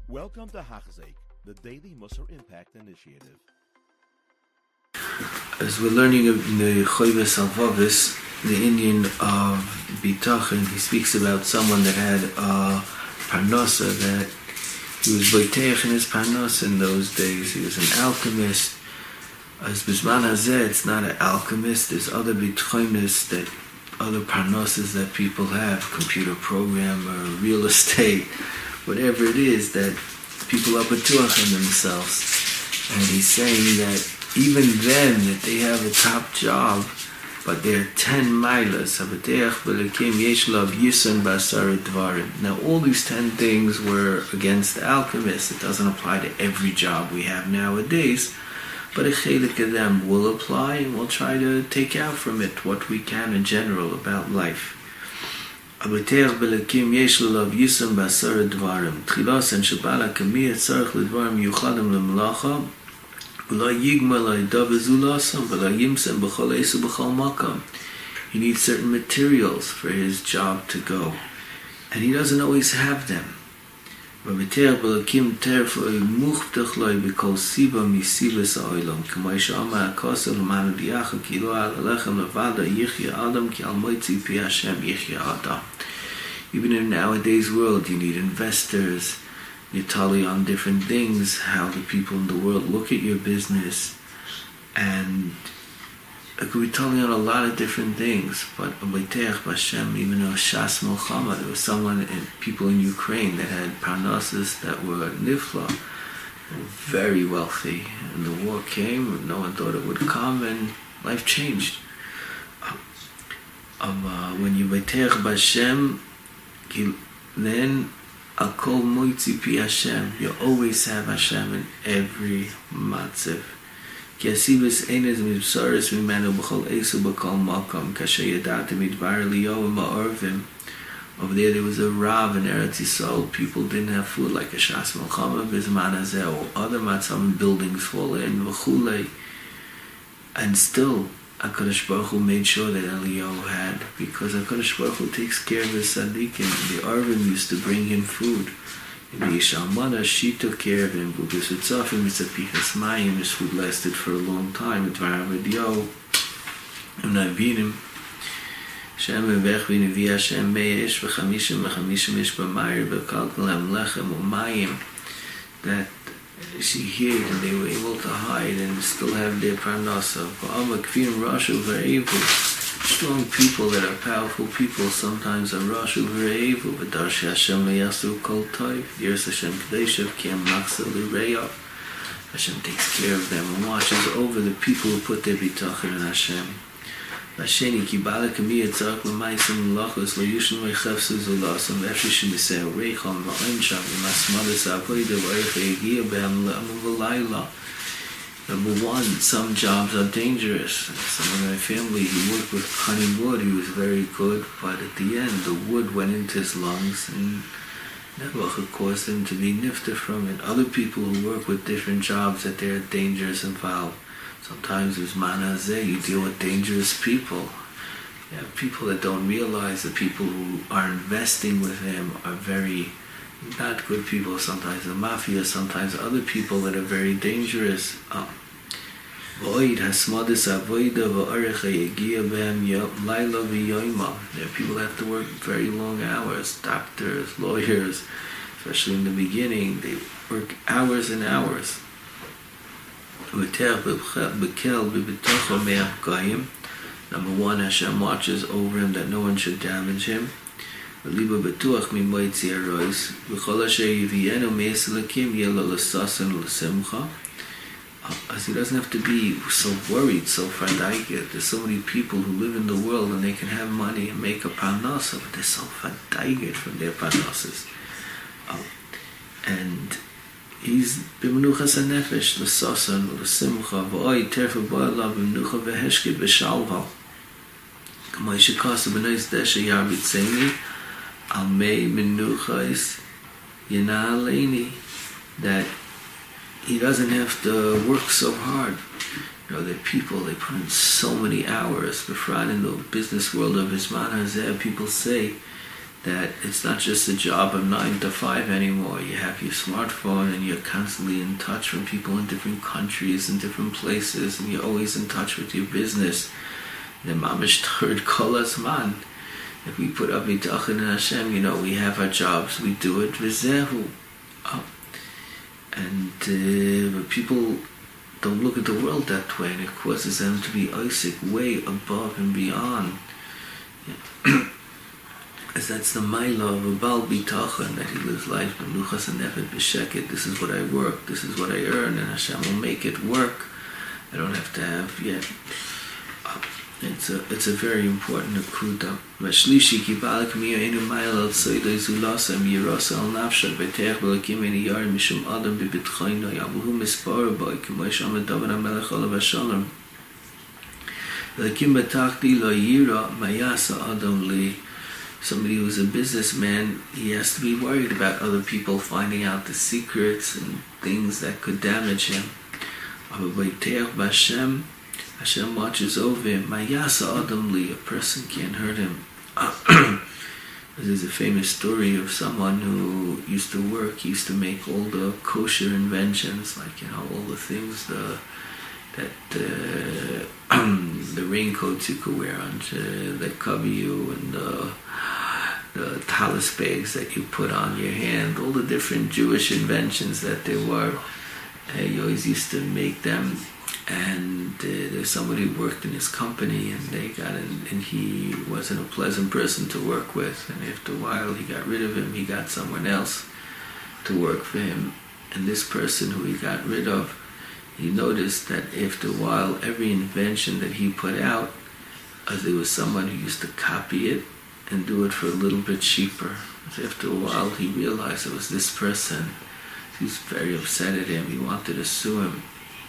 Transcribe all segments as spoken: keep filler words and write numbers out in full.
Welcome to Hachzik, the Daily Musar Impact Initiative. As we're learning in the Choyves Alvavis, the Indian of Bitachon, he speaks about someone that had a parnasa, that he was boiteach in his parnasa in those days. He was an alchemist. As Bisman Hazeh, it's not an alchemist. There's other bitchonis, that other parnasas that people have, computer programmer, real estate, whatever it is, that people are batuach in themselves. And he's saying that even then, that they have a top job, but they're ten milas. Now, all these ten things were against the alchemists. It doesn't apply to every job we have nowadays, but a chelik of them will apply, and we'll try to take out from it what we can in general about life. He needs certain materials for his job to go, and he doesn't always have them. Even in nowadays world, you need investors. You tally on different things, how the people in the world look at your business, and it could be totally on a lot of different things. But even though Shas Milchama, there was someone, and people in Ukraine that had parnasas that were nifla, very wealthy, and the war came, no one thought it would come, and life changed. Um, uh, when you B'teich B'Hashem, then Akol moitzi pi Hashem. You always have Hashem in every matzav. Ki asibis enes mibsaris mimenu b'chol esu b'kol makom kasher yadati midvar liyo ma'orvim. Over there, there was a Rav in Eretz Yisrael. People didn't have food like a Shas Milchama, Bizman Hazeh, or other matzavim, buildings fall in, v'chulei. And still, HaKadosh Baruch Hu made sure that Eliyahu had, because HaKadosh Baruch Hu takes care of his tzaddikim. The Arvim used to bring him food. In the Yishalmana, she took care of him. B'Bis Utzafim, it's a Pichas Mayim. His food lasted for a long time. It's Varav and Navinim. Shem Evech V'Nevi Hashem Meish V'Chamishim V'Chamishim Ish B'Mayir V'Kalkalam Lechem U'Mayim. That she hid, and they were able to hide and still have their parnasa. Strong people that are powerful people sometimes are rashu v'reivu, but darshi Hashem le'yasu kol toiv. Yeres Hashem kadeshav ki amachsa l'reyav. Hashem takes care of them and watches over the people who put their bitachon in Hashem. Lasheni ki bala kami etzak l'maisim l'lachos l'yushim l'chefsu zulasam v'efshishim b'seo reicham v'oimsham v'masmadas avoida v'oicha yegia b'hem l'amu v'layla. Number one, some jobs are dangerous. Someone in my family, he worked with cutting wood. He was very good, but at the end, the wood went into his lungs, and Nebuchadnezzar caused him to be nifter from it. Other people who work with different jobs, that they're dangerous and foul. Sometimes with Man Hazeh, you deal with dangerous people. You have people that don't realize the people who are investing with him are very not good people. Sometimes the mafia, sometimes other people that are very dangerous. Void hasmadis avoida v'arecha yegia b'hem laila v'yoyma. There are people that have to work very long hours. Doctors, lawyers, especially in the beginning, they work hours and hours. Number one, Hashem watches over him that no one should damage him. As he doesn't have to be so worried, so fadaiget. There's so many people who live in the world and they can have money and make a parnasa, but they're so fadaiget from their parnasas. And he's b'menuchas hanefesh l'sasan l'simcha v'oy terfa ba'alav b'menucha v'heshket v'shalva k'may shekasa b'nais desha yar b'tzeni al mei menuchas yana aleini, that he doesn't have to work so hard. You know, there are people, they put in so many hours. Befrat in the business world of Bisman Hazeh, people say that it's not just a job of nine to five anymore. You have your smartphone and you're constantly in touch with people in different countries and different places, and you're always in touch with your business. The mamish third kolas man. If we put up bitachon in Hashem, you know, we have our jobs, we do it v'zehu. Oh. And uh, but people don't look at the world that way, and it causes them to be Isaac way above and beyond. Yeah. As that's the Maila of a Baal Bitachon, that he lives life Menuchas and Nefet B'Sheket. This is what I work, this is what I earn, and Hashem will make it work. I don't have to have yet. Uh, it's a it's a very important akuda. Vashlishi kibalek miyainu Maila al Soidei Zulasam Yerosa al Nafsha Betech Belakim Eni Yar Mishum Adam Bibitchayna Yabuhu Mispar Boy Kimosham David Amelech Olav Hashalom Belakim Betachdi Lo Yira Mayasa Adam Li. Somebody who's a businessman, he has to be worried about other people finding out the secrets and things that could damage him. Hashem, Hashem watches over him. Mayasa Adam Li, a person can't hurt him. There's a famous story of someone who used to work, he used to make all the kosher inventions, like, you know, all the things, the that uh, the raincoats you could wear on uh, that cover you, and the, the talis bags that you put on your hand, all the different Jewish inventions that there were. Uh, he always used to make them, and uh, there's somebody who worked in his company, and they got in, and he wasn't a pleasant person to work with, and after a while he got rid of him. He got someone else to work for him, and this person who he got rid of, he noticed that after a while, every invention that he put out, uh, there was someone who used to copy it and do it for a little bit cheaper. So after a while, he realized it was this person. He was very upset at him. He wanted to sue him.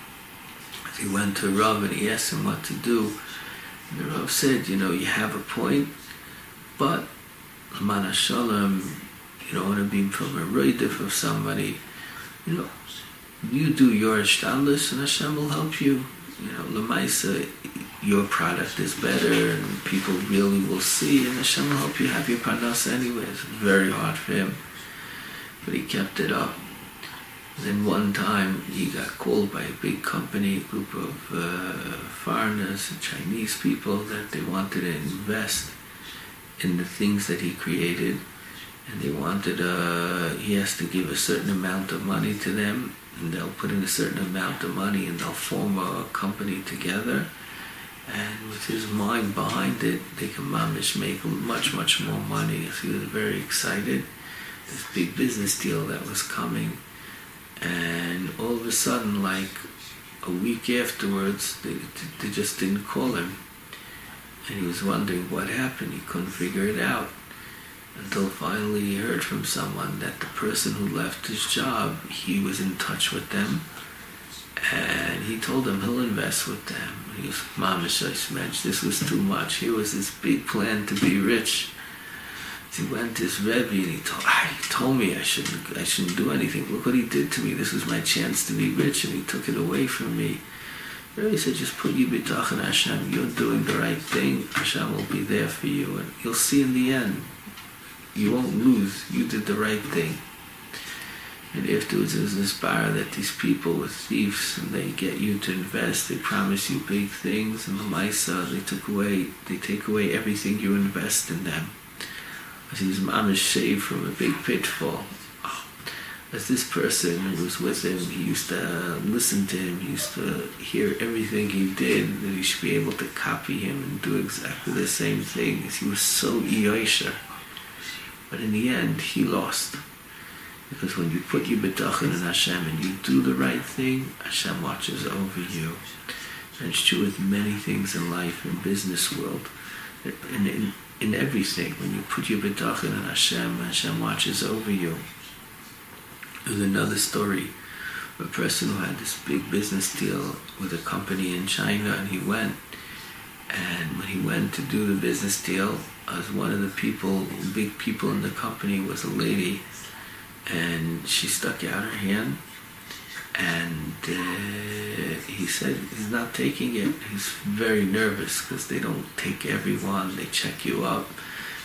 So he went to Rav and he asked him what to do. And the Rav said, you know, you have a point, but L'man Hashalom, you don't want to be from a roidif of somebody. You know, you do your ishtadlus and Hashem will help you. You know, L'maisa, your product is better and people really will see, and Hashem will help you have your parnas anyways. It's very hard for him, but he kept it up. Then one time he got called by a big company, a group of uh, foreigners and Chinese people, that they wanted to invest in the things that he created, and they wanted, uh, he has to give a certain amount of money to them, and they'll put in a certain amount of money and they'll form a company together, and with his mind behind it, they can mamish make much, much more money. So he was very excited, this big business deal that was coming. And all of a sudden, like a week afterwards, they, they just didn't call him. And he was wondering what happened. He couldn't figure it out. Until finally he heard from someone that the person who left his job, he was in touch with them. And he told them he'll invest with them. He was, Mamish, this was too much. Here was this big plan to be rich. He went to his Rebbe and he told, ah, he told me I shouldn't, I shouldn't do anything. Look what he did to me. This was my chance to be rich, and he took it away from me. The Rebbe said, just put your bitachon Hashem. You're doing the right thing. Hashem will be there for you, and you'll see in the end. You won't lose. You did the right thing. And afterwards, it was inspired that these people were thieves, and they get you to invest. They promise you big things, and the Maisa, they took away, they take away everything you invest in them. As he was mamish saved from a big pitfall. As this person who was with him, he used to listen to him, he used to hear everything he did, that he should be able to copy him and do exactly the same thing. As he was so Eosher. But in the end, he lost. Because when you put your bitachon in Hashem and you do the right thing, Hashem watches over you. And it's true with many things in life, in business world. In, in, in everything, when you put your bitachon in Hashem, Hashem watches over you. There's another story of a person who had this big business deal with a company in China, and he went, and when he went to do the business deal, as one of the people, big people in the company, was a lady, and she stuck out her hand, and uh, he said he's not taking it. He's very nervous because they don't take everyone, they check you up.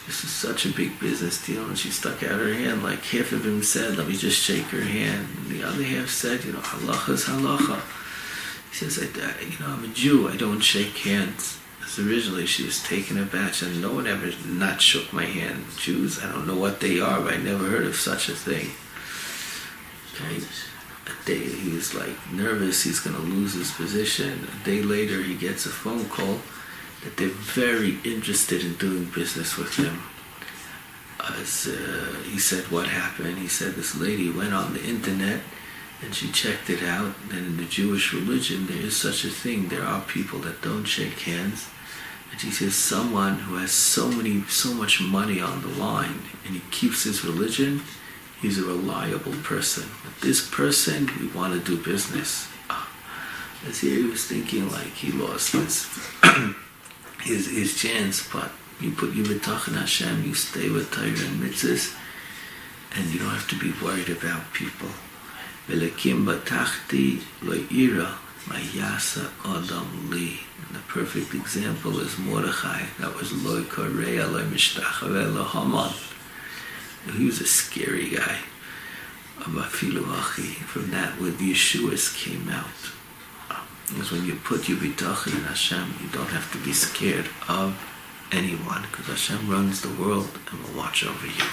this is such a big business deal. And she stuck out her hand, like half of him said, let me just shake her hand. And the other half said, you know, halacha is halacha. He says, I, you know, I'm a Jew, I don't shake hands. Because originally she was taken aback, and no one ever not shook my hand. Jews, I don't know what they are, but I never heard of such a thing. Okay. A day, he was like nervous, he's going to lose his position. A day later, he gets a phone call that they're very interested in doing business with him. As uh, he said, what happened? He said this lady went on the internet and she checked it out. And in the Jewish religion, there is such a thing. There are people that don't shake hands. And she says, someone who has so many, so much money on the line, and he keeps his religion, he's a reliable person. But this person, we want to do business. Oh, as here he was thinking like he lost his his, his chance, but you put your bitachon in Hashem, you stay with Torah and mitzvahs, and you don't have to be worried about people. V'lekim batachti lo ira mayasa adam li. And the perfect example is Mordechai. That was lo korea lo mishtachave lo Haman. He was a scary guy. Abafilu achi. From that, where the Yeshuas came out. Because when you put your bitachon in Hashem, you don't have to be scared of anyone, because Hashem runs the world and will watch over you.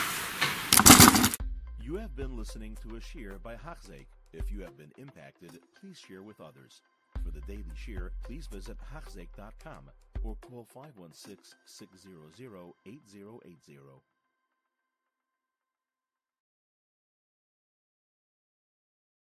You have been listening to a shir by Hachzeik. If you have been impacted, please share with others. For the daily shir, please visit hachzeik dot com or call five one six, six zero zero, eight zero eight zero.